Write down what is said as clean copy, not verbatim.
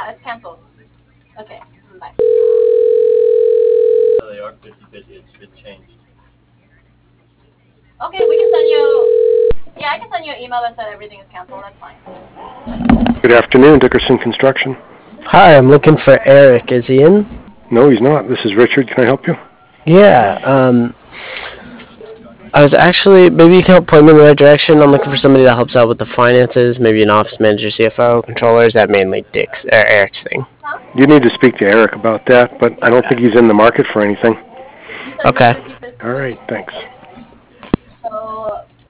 Yeah, it's canceled. Okay, bye. They are 50-50. It should change. Okay, we can send you. Yeah, I can send you an email that said everything is canceled. That's fine. Good afternoon, Dickerson Construction. Hi, I'm looking for Eric. Is he in? No, he's not. This is Richard. Can I help you? Yeah, I was actually, maybe you can help point me in the right direction. I'm looking for somebody that helps out with the finances, maybe an office manager, CFO, controller. Is that mainly Eric's thing? You need to speak to Eric about that, but I don't think he's in the market for anything. Okay. All right, thanks.